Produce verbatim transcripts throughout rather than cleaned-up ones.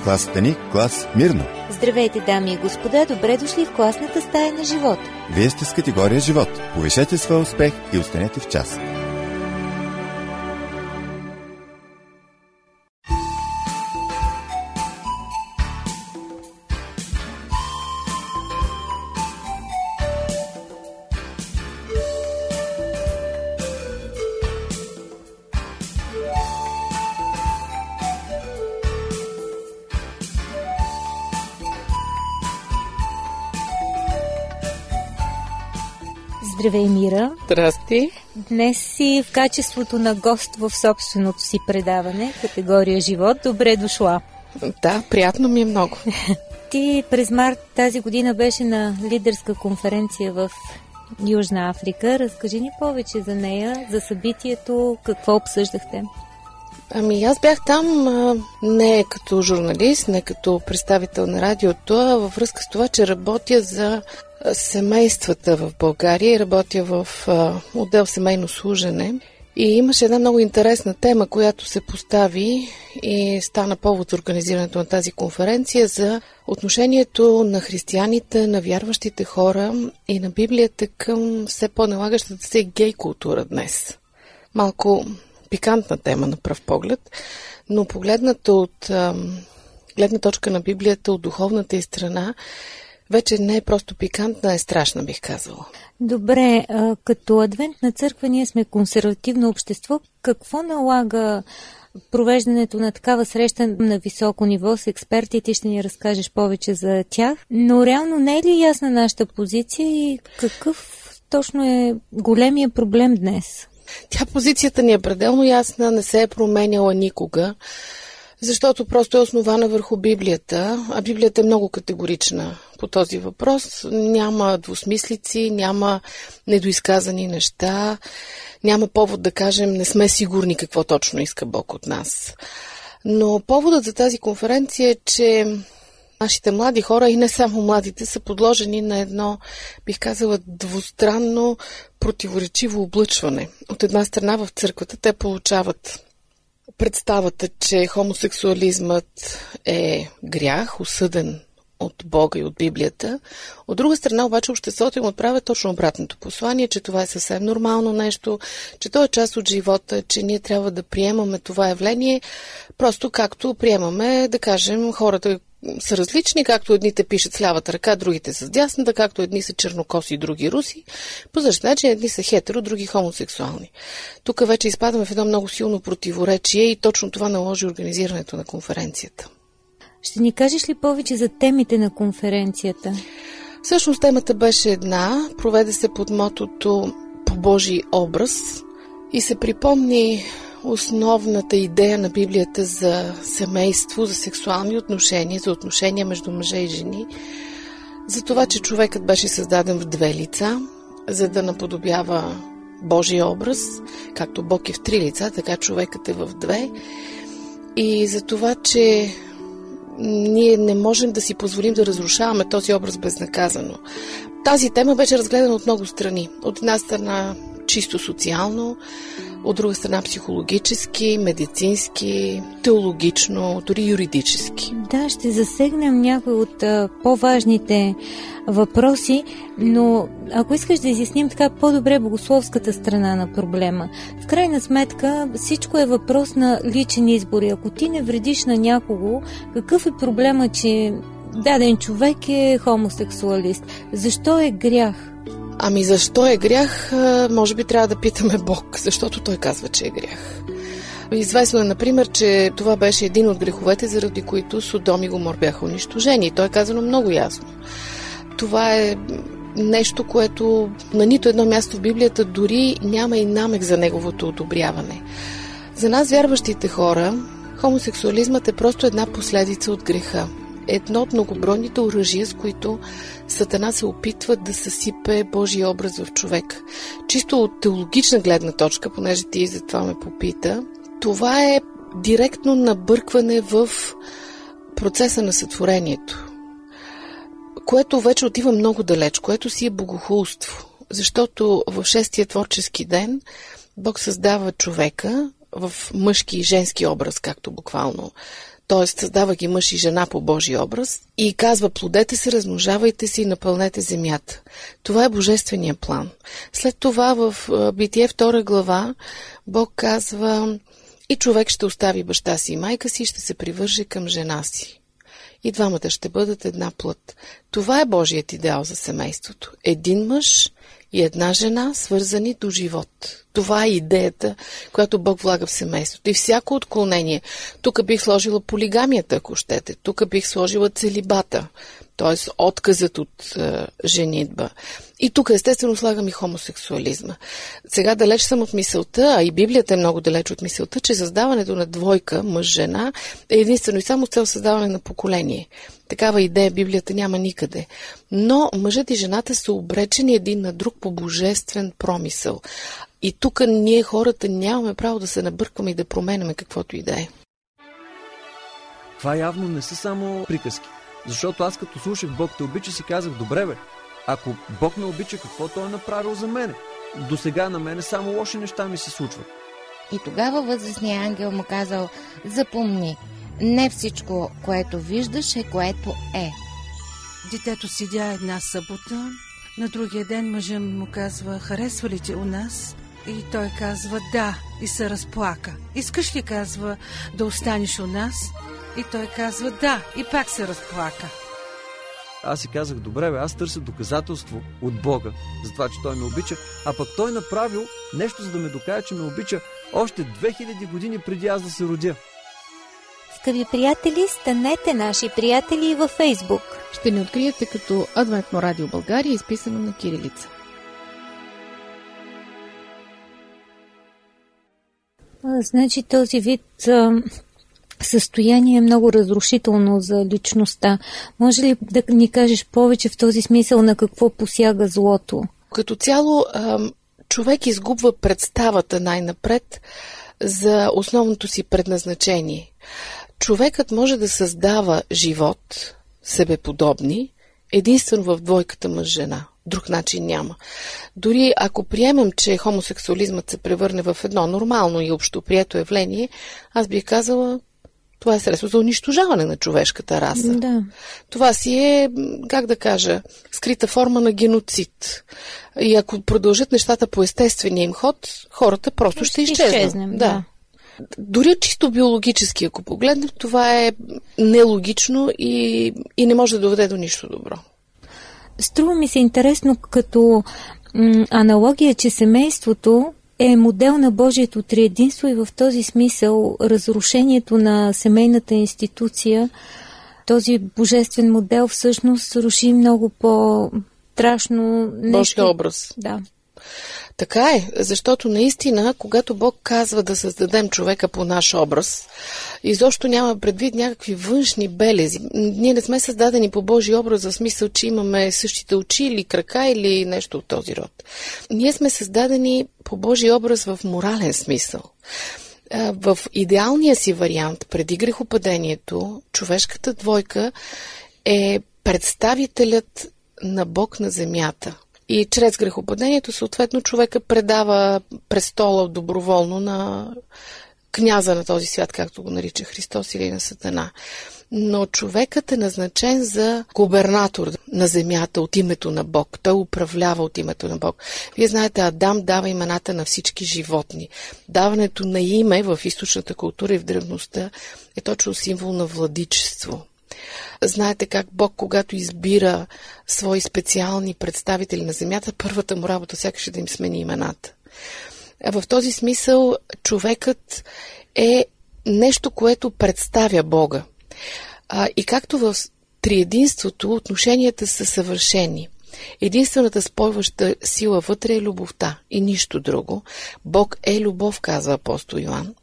Класата ни – клас Мирно. Здравейте, дами и господа, добре дошли в класната стая на живот. Вие сте с категория живот. Повишете своя успех и останете в час. Здравей, Мира! Здрасти! Днес си в качеството на гост в собственото си предаване, категория живот. Добре дошла! Да, приятно ми е много. Ти през март тази година беше на лидерска конференция в Южна Африка. Разкажи ни повече за нея, за събитието, какво обсъждахте? Ами аз бях там а, не като журналист, не като представител на радиото, а във връзка с това, че работя за семействата в България и работя в а, отдел семейно служене. И имаше една много интересна тема, която се постави и стана повод за организирането на тази конференция за отношението на християните, на вярващите хора и на Библията към все по-налагащата се гей култура днес. Малко пикантна тема на пръв поглед, но погледната от а, гледна точка на Библията, от духовната й страна, вече не е просто пикантна, е страшна, бих казала. Добре, а, като адвентна църква ние сме консервативно общество. Какво налага провеждането на такава среща на високо ниво с експертите? Ще ни разкажеш повече за тях. Но реално не е ли ясна нашата позиция и какъв точно е големия проблем днес? Тя позицията ни е пределно ясна, не се е променяла никога, защото просто е основана върху Библията, а Библията е много категорична по този въпрос. Няма двусмислици, няма недоизказани неща, няма повод да кажем не сме сигурни какво точно иска Бог от нас. Но поводът за тази конференция е, че нашите млади хора и не само младите са подложени на едно, бих казала, двустранно противоречиво облъчване. От една страна в църквата те получават представата, че хомосексуализмът е грях, осъден от Бога и от Библията. От друга страна обаче обществото им отправя точно обратното послание, че това е съвсем нормално нещо, че то е част от живота, че ние трябва да приемаме това явление, просто както приемаме, да кажем, хората са различни, както едните пишат с лявата ръка, другите с дясната, както едни са чернокоси, други руси. По същия начин едни са хетеро, други хомосексуални. Тук вече изпадаме в едно много силно противоречие и точно това наложи организирането на конференцията. Ще ни кажеш ли повече за темите на конференцията? Всъщност темата беше една, проведе се под мотото "По Божий образ" и се припомни основната идея на Библията за семейство, за сексуални отношения, за отношения между мъже и жени, за това, че човекът беше създаден в две лица, за да наподобява Божия образ, както Бог е в три лица, така човекът е в две, и за това, че ние не можем да си позволим да разрушаваме този образ безнаказано. Тази тема беше разгледана от много страни. От една страна чисто социално, от друга страна психологически, медицински, теологично, дори юридически. Да, ще засегнем някои от а, по-важните въпроси, но ако искаш да изясним така по-добре богословската страна на проблема, в крайна сметка всичко е въпрос на личен избор. И ако ти не вредиш на някого, какъв е проблема, че даден човек е хомосексуалист? Защо е грях? Ами защо е грях? Може би трябва да питаме Бог, защото Той казва, че е грях. Известно е, например, че това беше един от греховете, заради които Содом и Гомор бяха унищожени. Той е казано много ясно. Това е нещо, което на нито едно място в Библията дори няма и намек за неговото одобряване. За нас, вярващите хора, хомосексуализмът е просто една последица от греха. Едно от многобройните оръжия, с които Сатана се опитва да съсипе Божия образ в човек. Чисто от теологична гледна точка, понеже ти за това ме попита, това е директно набъркване в процеса на сътворението, което вече отива много далеч, което си е богохулство. Защото в шестия творчески ден Бог създава човека в мъжки и женски образ, както буквално т.е. създава ги мъж и жена по Божий образ и казва: плодете се, размножавайте се и напълнете земята. Това е божествения план. След това в Битие втора глава Бог казва: и човек ще остави баща си и майка си и ще се привърже към жена си. И двамата ще бъдат една плът. Това е Божият идеал за семейството. Един мъж и една жена, свързани до живот. Това е идеята, която Бог влага в семейството. И всяко отклонение, тук бих сложила полигамията, ако щете, тук бих сложила целибата, т.е. отказът от е, женитба. И тук естествено слагам и хомосексуализма. Сега далеч съм от мисълта, а и Библията е много далеч от мисълта, че създаването на двойка, мъж-жена, е единствено и само с цел създаване на поколение. Такава идея Библията няма никъде. Но мъжът и жената са обречени един на друг по божествен промисъл. И тук ние хората нямаме право да се набъркваме и да променяме каквото и да е. Това явно не са само приказки. Защото аз като слушах Бог те обича, си казах: добре бе, ако Бог ме обича, какво Той е направил за мене? До сега на мене само лоши неща ми се случват. И тогава възрастният ангел му казал: запомни, не всичко, което виждаш, е което е. Детето седя една събота, на другия ден мъжът му казва: харесва ли те у нас? И той казва: да, и се разплака. Искаш ли, казва, да останеш у нас? И той казва: да, и пак се разплака. Аз си казах: добре бе, аз търся доказателство от Бога за това, че Той ме обича, а пък Той направил нещо, за да ме докаже, че ме обича още две хиляди години преди аз да се родя. Скъпи приятели, станете наши приятели и във Фейсбук. Ще ни откриете като Адвентно радио България, изписано на кирилица. А, значи този вид а, състояние е много разрушително за личността. Може ли да ни кажеш повече в този смисъл на какво посяга злото? Като цяло а, човек изгубва представата най-напред за основното си предназначение. Човекът може да създава живот, себеподобни, единствено в двойката мъж-жена. Друг начин няма. Дори ако приемем, че хомосексуализмът се превърне в едно нормално и общоприето явление, аз бих казала, това е средство за унищожаване на човешката раса. Да. Това си е, как да кажа, скрита форма на геноцид. И ако продължат нещата по естествения им ход, хората просто ще, ще изчезнат. Изчезнем, да. да. Дори чисто биологически, ако погледнем, това е нелогично и, и не може да доведе до нищо добро. Струва ми се интересно като м, аналогия, че семейството е модел на Божието триединство и в този смисъл разрушението на семейната институция, този божествен модел всъщност руши много по-страшно нещо. Божия образ. Да. Така е, защото наистина, когато Бог казва да създадем човека по наш образ, изобщо няма предвид някакви външни белези. Ние не сме създадени по Божий образ, в смисъл, че имаме същите очи или крака или нещо от този род. Ние сме създадени по Божий образ в морален смисъл. В идеалния си вариант, преди грехопадението, човешката двойка е представителят на Бог на земята. И чрез грехопадението, съответно, човека предава престола доброволно на княза на този свят, както го нарича Христос, или на Сатана. Но човекът е назначен за губернатор на земята от името на Бог. Той управлява от името на Бог. Вие знаете, Адам дава имената на всички животни. Даването на име в източната култура и в древността е точно символ на владичество. Знаете как Бог, когато избира свои специални представители на земята, първата му работа сякаш е да им смени имената. В този смисъл човекът е нещо, което представя Бога. И както в триединството отношенията са съвършени. Единствената спойваща сила вътре е любовта и нищо друго. Бог е любов, казва апостол Йоан.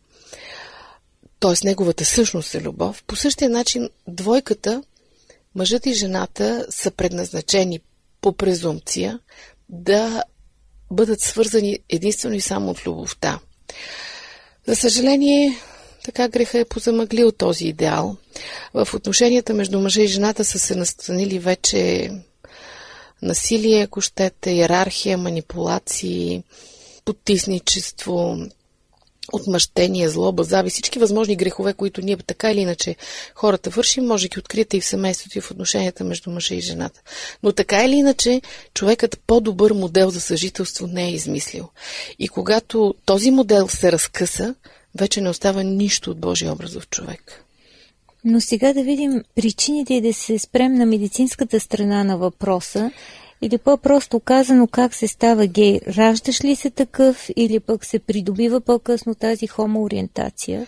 Т.е. неговата същност е любов. По същия начин двойката, мъжът и жената, са предназначени по презумпция да бъдат свързани единствено и само от любовта. За съжаление, така греха е позамъглил този идеал. В отношенията между мъжа и жената са се настанили вече насилие, ако щете, иерархия, манипулации, потисничество, отмъщение, злоба, завист, всички възможни грехове, които ние така или иначе хората вършим, може да ги откриете и в семейството, и в отношенията между мъжа и жената. Но така или иначе, човекът по-добър модел за съжителство не е измислил. И когато този модел се разкъса, вече не остава нищо от Божия образ в човек. Но сега да видим причините и да се спрем на медицинската страна на въпроса. Или по-просто казано, как се става гей? Раждаш ли се такъв или пък се придобива по-късно тази хомоориентация?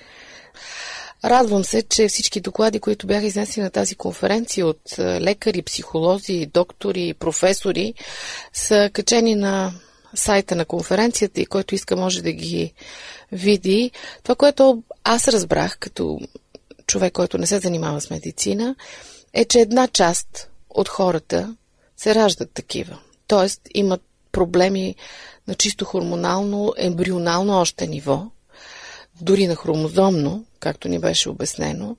Радвам се, че всички доклади, които бяха изнесени на тази конференция от лекари, психолози, доктори, професори, са качени на сайта на конференцията и който иска може да ги види. Това, което аз разбрах като човек, който не се занимава с медицина, е, че една част от хората се раждат такива. Тоест имат проблеми на чисто хормонално, ембрионално още ниво, дори на хромозомно, както ни беше обяснено,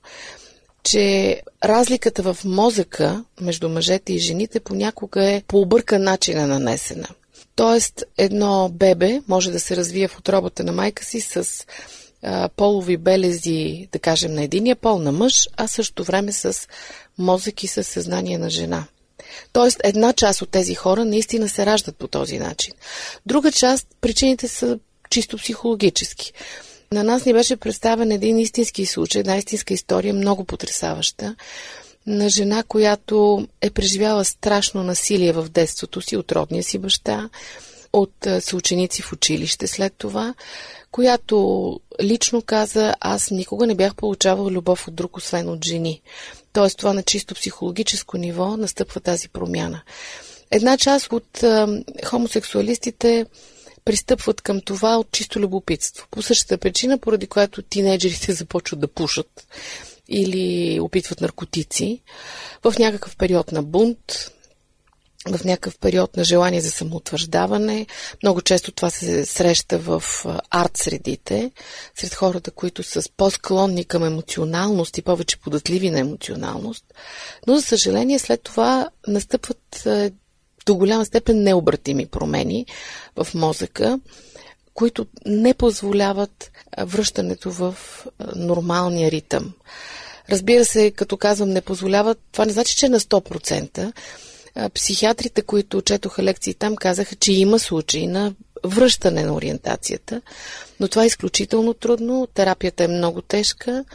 че разликата в мозъка между мъжете и жените понякога е по объркан начин е нанесена. Тоест едно бебе може да се развие в утробата на майка си с а, полови белези, да кажем, на единия пол, на мъж, а също време с мозък и със съзнание на жена. Тоест, една част от тези хора наистина се раждат по този начин. Друга част, причините са чисто психологически. На нас ни беше представен един истински случай, една истинска история, много потресаваща, на жена, която е преживяла страшно насилие в детството си от родния си баща, от съученици в училище след това, която лично каза, аз никога не бях получавала любов от друг, освен от жени. Тоест, това на чисто психологическо ниво настъпва тази промяна. Една част от а, хомосексуалистите пристъпват към това от чисто любопитство. По същата причина, поради която тинейджерите започват да пушат или опитват наркотици в някакъв период на бунт, в някакъв период на желание за самоутвърждаване. Много често това се среща в арт средите, сред хората, които са по-склонни към емоционалност и повече податливи на емоционалност. Но, за съжаление, след това настъпват до голяма степен необратими промени в мозъка, които не позволяват връщането в нормалния ритъм. Разбира се, като казвам не позволяват, това не значи, че е на сто процента. Психиатрите, които четоха лекции там, казаха, че има случаи на връщане на ориентацията, но това е изключително трудно, терапията е много тежка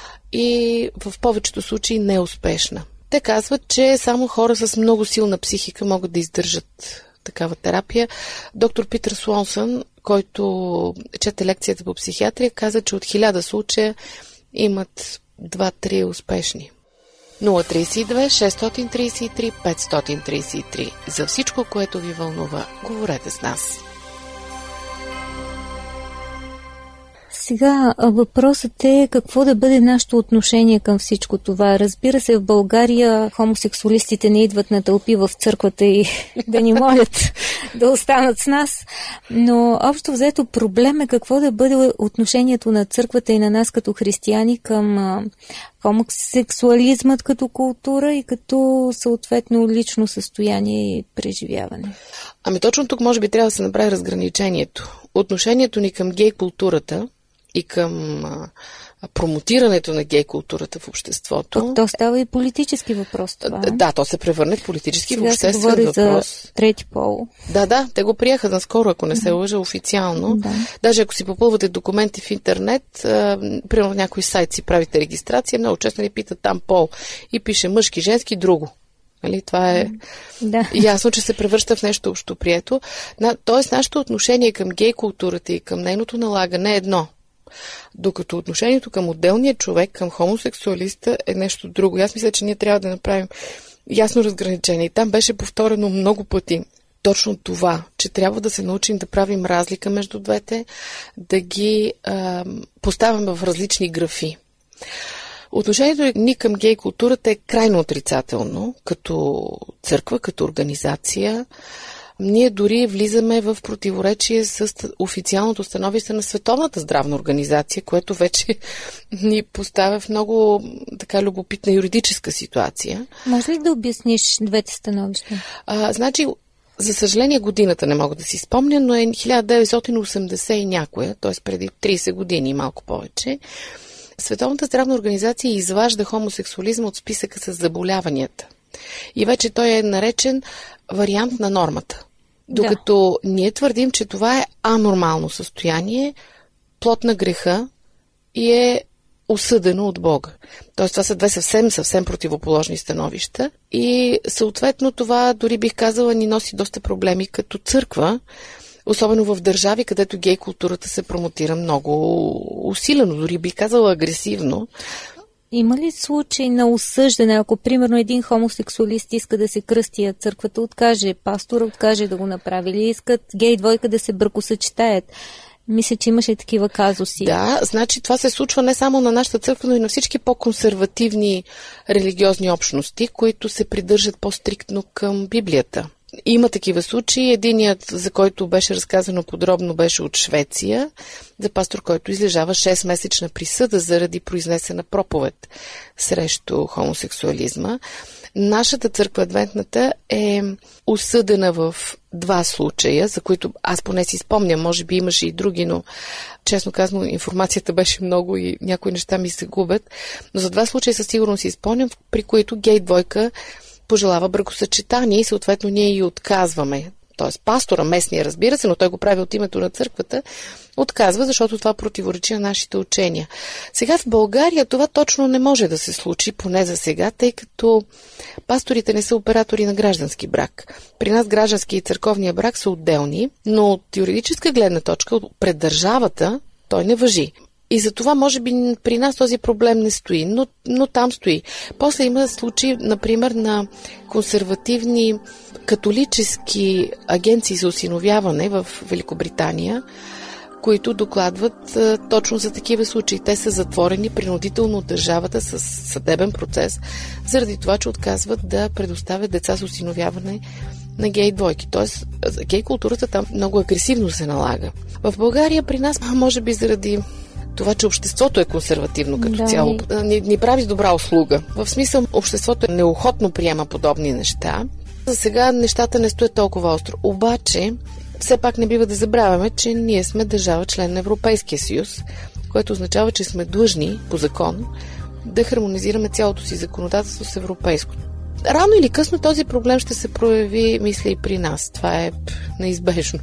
и в повечето случаи неуспешна. Те казват, че само хора с много силна психика могат да издържат такава терапия. Доктор Питър Слонсън, който чете лекцията по психиатрия, каза, че от хиляда случая имат два-три успешни. нула три две шест три три пет три три. За всичко, което ви вълнува, говорете с нас. Сега въпросът е какво да бъде нашето отношение към всичко това. Разбира се, в България хомосексуалистите не идват на тълпи в църквата и да ни молят да останат с нас, но общо взето проблем е какво да бъде отношението на църквата и на нас като християни към а, хомосексуализмът като култура и като съответно лично състояние и преживяване. Ами точно тук може би трябва да се направи разграничението. Отношението ни към гей културата и към а, промотирането на гей културата в обществото. То, то става и политически въпрос това. Да, да, то се превърне в политически, сега в обществен се говори въпрос. За трети пол. Да, да, те го приеха наскоро, ако не се да. лъжа официално. Да. Даже ако си попълвате документи в интернет, а, примерно в някой сайт си правите регистрация, много често ни питат там пол и пише мъжки, женски, друго. Нали? Това е да. ясно, че се превръща в нещо общоприето. Тоест, нашето отношение към гей културата и към нейното налагане е едно. Докато отношението към отделния човек, към хомосексуалиста е нещо друго. Аз мисля, че ние трябва да направим ясно разграничение. И там беше повторено много пъти точно това, че трябва да се научим да правим разлика между двете, да ги а, поставяме в различни графи. Отношението ни към гей културата е крайно отрицателно, като църква, като организация. Ние дори влизаме в противоречие с официалното становище на Световната здравна организация, което вече ни поставя в много така любопитна юридическа ситуация. Може ли да обясниш двете становища? А, значи, За съжаление, годината не мога да си спомня, но е хиляда деветстотин и осемдесета и някоя, т.е. преди трийсет години и малко повече. Световната здравна организация изважда хомосексуализма от списъка с заболяванията. И вече той е наречен вариант на нормата. Докато да. Ние твърдим, че това е анормално състояние, плод на греха и е осъдено от Бога. Тоест това са две съвсем, съвсем противоположни становища и съответно това, дори бих казала, ни носи доста проблеми като църква, особено в държави, където гей културата се промотира много усилено, дори бих казала агресивно. Има ли случай на осъждане, ако примерно един хомосексуалист иска да се кръсти, а църквата откаже, пастора откаже да го направи, или искат гей двойка да се бракосъчетаят? Мисля, че имаше такива казуси. Да, значи това се случва не само на нашата църква, но и на всички по-консервативни религиозни общности, които се придържат по-стриктно към Библията. Има такива случаи. Единият, за който беше разказано подробно, беше от Швеция, за пастор, който излежава шестмесечна присъда заради произнесена проповед срещу хомосексуализма. Нашата църква, адвентната, е осъдена в два случая, за които аз поне си спомням, може би имаше и други, но честно казано информацията беше много и някои неща ми се губят. Но за два случая със сигурност си спомням, при които гей двойка пожелава бракосъчетание и съответно ние и отказваме. Тоест пастора, местния, разбира се, но той го прави от името на църквата, отказва, защото това противоречи на нашите учения. Сега в България това точно не може да се случи, поне за сега, тъй като пасторите не са оператори на граждански брак. При нас граждански и църковния брак са отделни, но от юридическа гледна точка пред държавата той не важи. И за това, може би, при нас този проблем не стои, но, но там стои. После има случаи, например, на консервативни католически агенции за осиновяване в Великобритания, които докладват а, точно за такива случаи. Те са затворени принудително от държавата с съдебен процес, заради това, че отказват да предоставят деца с осиновяване на гей двойки. Тоест, гей културата там много агресивно се налага. В България при нас, може би заради това, че обществото е консервативно като да, цяло, ни, ни прави добра услуга. В смисъл, обществото неохотно приема подобни неща. За сега нещата не стоят толкова остро. Обаче, все пак не бива да забравяме, че ние сме държава член на Европейския съюз, което означава, че сме длъжни по закон да хармонизираме цялото си законодателство с европейското. Рано или късно този проблем ще се прояви, мисля, и при нас. Това е неизбежно.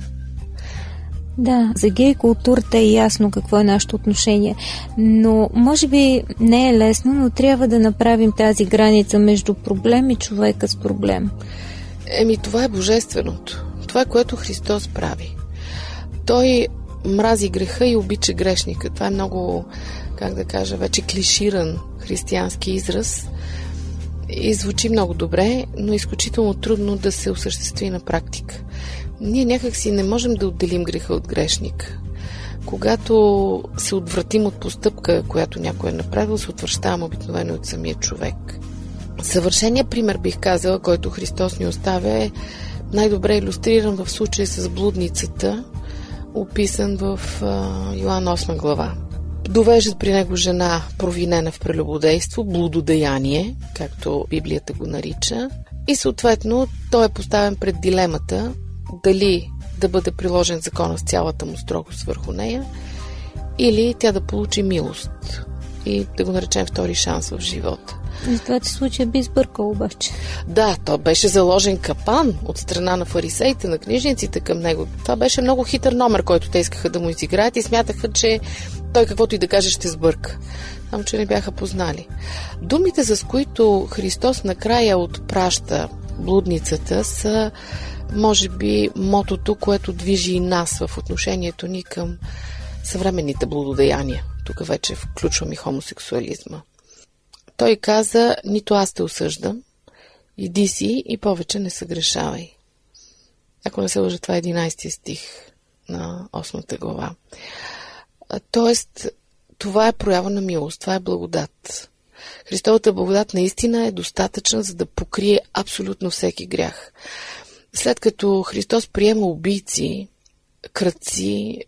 Да, за гей културата е ясно какво е нашето отношение, но може би не е лесно, но трябва да направим тази граница между проблем и човека с проблем. Еми, това е божественото. Това е, което Христос прави. Той мрази греха и обича грешника. Това е много, как да кажа, вече клиширан християнски израз и звучи много добре, но е изключително трудно да се осъществи на практика. Ние някак си не можем да отделим греха от грешника. Когато се отвратим от постъпка, която някой е направил, се отвръщавам обикновено от самия човек. Съвършеният пример, бих казала, който Христос ни оставя, е най-добре илюстриран в случая с блудницата, описан в а, Йоан осма глава. Довеждат при него жена, провинена в прелюбодейство, блудодеяние, както Библията го нарича, и съответно той е поставен пред дилемата дали да бъде приложен закона с цялата му строгост върху нея или тя да получи милост и да го наречем втори шанс в живота. В двата случая би сбъркал обаче. Да, то беше заложен капан от страна на фарисеите, на книжниците към него. Това беше много хитър номер, който те искаха да му изиграят и смятаха, че той каквото и да каже ще сбърка. Само че не бяха познали. Думите, с които Христос накрая отпраща блудницата, са може би мотото, което движи и нас в отношението ни към съвременните блудодеяния. Тук вече включвам и хомосексуализма. Той каза: нито аз те осъждам, иди си и повече не съгрешавай. Ако не се лъжа, това е единайсети стих на осмата глава. Тоест, това е проява на милост, това е благодат. Христовата благодат наистина е достатъчна, за да покрие абсолютно всеки грях. След като Христос приема убийци, крадци,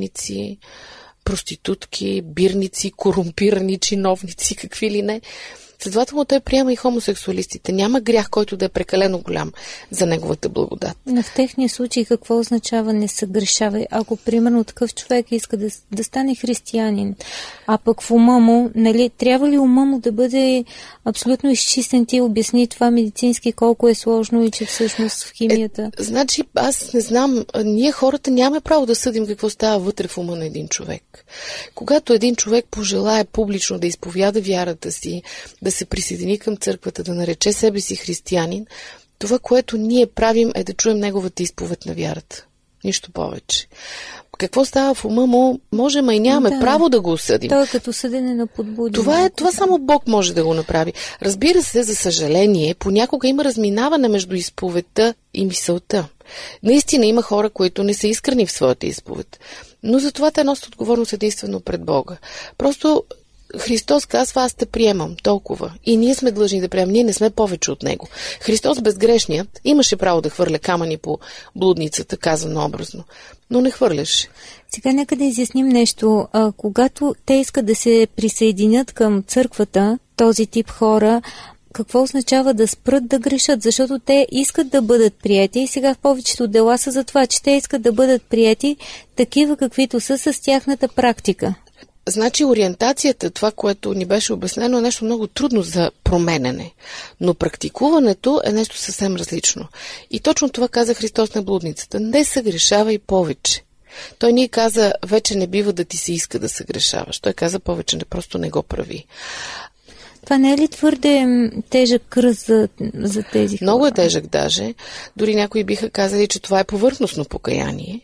мошенници, проститутки, бирници, корумпирани чиновници, какви ли не, Следователно той приема и хомосексуалистите. Няма грях, който да е прекалено голям за неговата благодат. Но в техния случай какво означава не съгрешавай? Ако, примерно, такъв човек иска да, да стане християнин, а пък в ума му, нали, трябва ли ума му да бъде абсолютно изчистен? Ти обясни това медицински колко е сложно и че всъщност в химията... Е, значи, аз не знам, ние хората нямаме право да съдим какво става вътре в ума на един човек. Когато един човек пожелае публично да изповяда вярата си, да се присъедини към църквата, да нарече себе си християнин, това, което ние правим, е да чуем неговата изповед на вярата. Нищо повече. Какво става в ума му, можем, а и нямаме да. право да го осъдим. Това е като съдене на подбуди. Това, е, това само Бог може да го направи. Разбира се, за съжаление, понякога има разминаване между изповедта и мисълта. Наистина има хора, които не са искрени в своята изповед. Но за това те носят отговорност единствено пред Бога. Просто Христос казва, аз те приемам толкова. И ние сме длъжни да приемам. Ние не сме повече от Него. Христос безгрешният имаше право да хвърля камъни по блудницата, казано образно. Но не хвърляше. Сега нека да изясним нещо. А, когато те искат да се присъединят към църквата, този тип хора, какво означава да спрат да грешат? Защото те искат да бъдат прияти и сега в повечето дела са за това, че те искат да бъдат прияти такива каквито са с тяхната практика. Значи ориентацията, това, което ни беше обяснено, е нещо много трудно за променене. Но практикуването е нещо съвсем различно. И точно това каза Христос на блудницата. Не съгрешавай повече. Той ни каза, вече не бива да ти се иска да съгрешаваш. Той каза, повече не, просто не го прави. Това не е ли твърде тежък кръст за, за тези хора? Много е тежък даже. Дори някои биха казали, че това е повърхностно покаяние.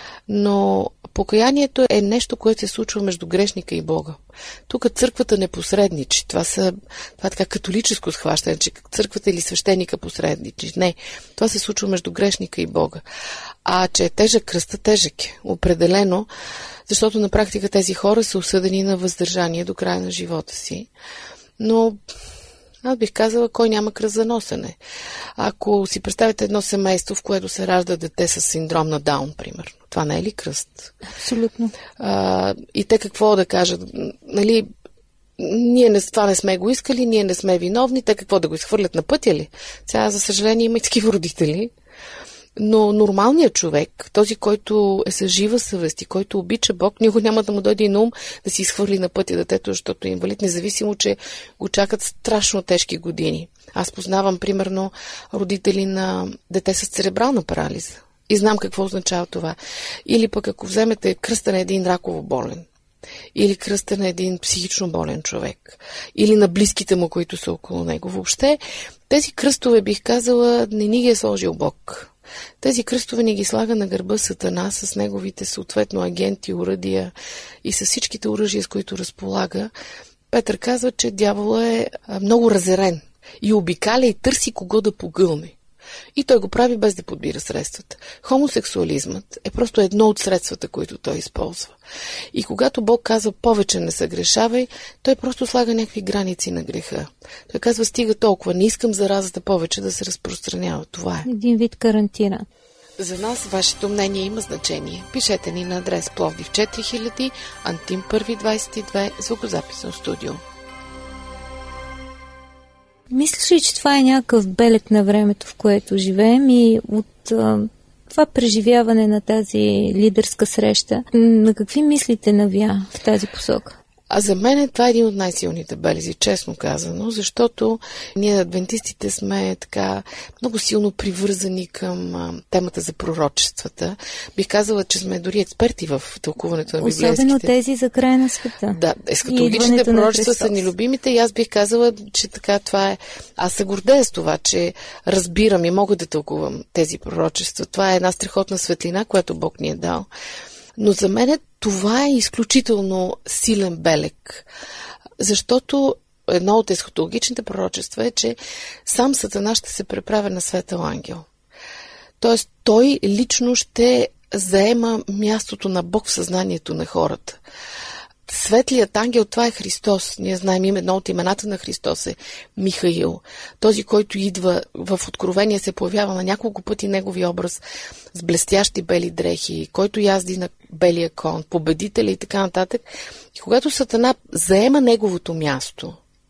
Но покаянието е нещо, което се случва между грешника и Бога. Тук църквата не посредничи. Това, са, това е така католическо схващане, че църквата или свещеника посредничи. Не, това се случва между грешника и Бога. А че е тежък, кръста тежък е. Определено, защото на практика тези хора са осъдени на въздържание до края на живота си. Но аз бих казала, кой няма кръст за носене. Ако си представите едно семейство, в което се ражда дете с синдром на Даун, примерно, това не е ли кръст? Абсолютно. А, и те какво да кажат? Нали, ние не, това не сме го искали, ние не сме виновни, те какво да го изхвърлят на пътя ли? Сега, за съжаление, има и такива родители. Но нормалният човек, този, който е с жива съвест и който обича Бог, никога няма да му дойде и на ум да си изхвърли на пътя детето, защото е инвалид, независимо, че го чакат страшно тежки години. Аз познавам, примерно, родители на дете с церебрална парализа. И знам какво означава това. Или пък ако вземете кръста на един раково болен, или кръста на един психично болен човек, или на близките му, които са около него. Въобще, тези кръстове, бих казала, не ни ги е сложил Бог. Тези кръстове ни ги слага на гърба Сатана с неговите съответно агенти, оръдия и с всичките оръжия, с които разполага. Петър казва, че дявола е много разерен и обикаля и търси кого да погълне. И той го прави без да подбира средствата. Хомосексуализмът е просто едно от средствата, които той използва. И когато Бог казва повече не съгрешавай, той просто слага някакви граници на греха. Той казва, стига толкова, не искам заразата повече да се разпространява. Това е. Един вид карантина. За нас вашето мнение има значение. Пишете ни на адрес Пловдив четири хиляди, Антим първи двадесет и две, звукозаписно студио. Мислиш ли, че това е някакъв белег на времето, в което живеем и от а, това преживяване на тази лидерска среща, на какви мислите навя в тази посока? А за мен това е един от най-силните белези, честно казано, защото ние адвентистите сме така много силно привързани към а, темата за пророчествата. Бих казала, че сме дори експерти в тълкуването на библейските. Особено тези за края на света. Да, ескатологичните пророчества са ни любимите и аз бих казала, че така това е. Аз се гордея с това, че разбирам и мога да тълкувам тези пророчества. Това е една страхотна светлина, която Бог ни е дал. Но за мен това е изключително силен белег, защото едно от есхатологичните пророчества е, че сам Сатана ще се преправя на светъл ангел. Тоест той лично ще заема мястото на Бог в съзнанието на хората. Светлият ангел, това е Христос. Ние знаем име, едно от имената на Христос е Михаил. Този, който идва в Откровение, се появява на няколко пъти неговия образ с блестящи бели дрехи, който язди на белия кон, победителя и така нататък. И когато Сатана заема неговото място,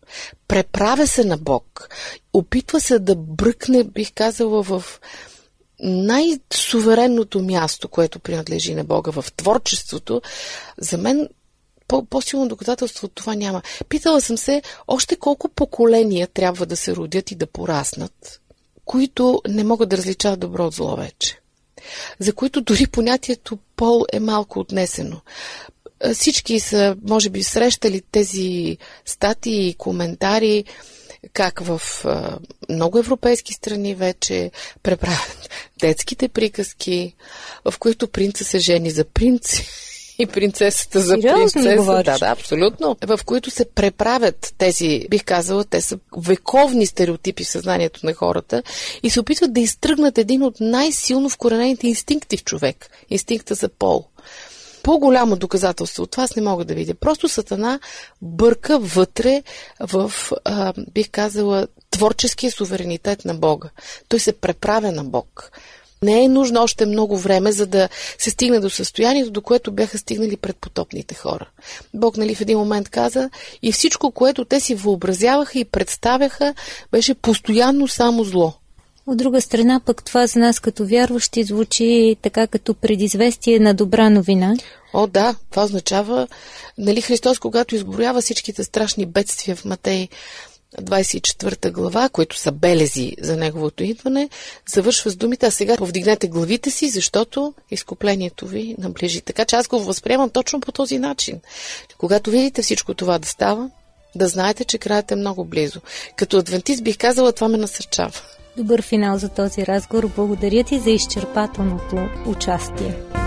преправя се на Бог, опитва се да бръкне, бих казала, в най-суверенното място, което принадлежи на Бога, в творчеството. За мен по-силно доказателство от това няма. Питала съм се, още колко поколения трябва да се родят и да пораснат, които не могат да различават добро от зло вече. За които дори понятието пол е малко отнесено. Всички са, може би, срещали тези статии и коментари, как в а, много европейски страни вече преправят детските приказки, в които принца се жени за принц и принцесата за принцеса. Да, да, абсолютно. В които се преправят тези, бих казала, те са вековни стереотипи в съзнанието на хората и се опитват да изтръгнат един от най-силно вкоренените инстинкти в човек. Инстинкта за пол. По-голямо доказателство от това аз не мога да видя. Просто Сатана бърка вътре в, а, бих казала, творческия суверенитет на Бога. Той се преправя на Бог. Не е нужно още много време, за да се стигне до състоянието, до което бяха стигнали предпотопните хора. Бог, нали, в един момент каза, и всичко, което те си въобразяваха и представяха, беше постоянно само зло. От друга страна, пък това за нас като вярващи звучи така като предизвестие на добра новина. О, да, това означава, нали, Христос, когато изброява всичките страшни бедствия в Матей двадесет и четвърта глава, които са белези за неговото идване, завършва с думите: а сега повдигнете главите си, защото изкуплението ви наближи. Така че аз го възприемам точно по този начин. Когато видите всичко това да става, да знаете, че краят е много близо. Като адвентист бих казала, това ме насърчава. Добър финал за този разговор. Благодаря ти за изчерпателното участие.